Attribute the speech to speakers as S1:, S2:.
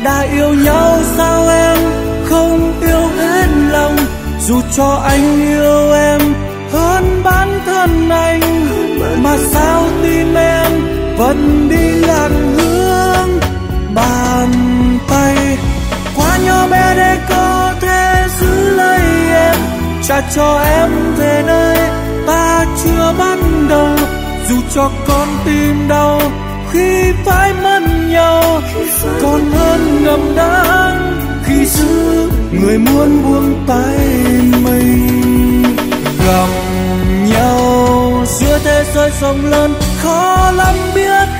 S1: đã yêu nhau sao em không yêu hết lòng, dù cho anh yêu em hơn bản thân anh, mà sao tim em vẫn đi lạc hướng bàn tay. Quá nhỏ bé để có thể giữ lấy em, trả cho em về nơi ta chưa ban đầu, dù cho con tim đau khi phải mất nhau, còn hơn ngậm đắng khi giữ người muốn buông tay mình. Gặp nhau giữa thế giới rộng lớn khó lắm biết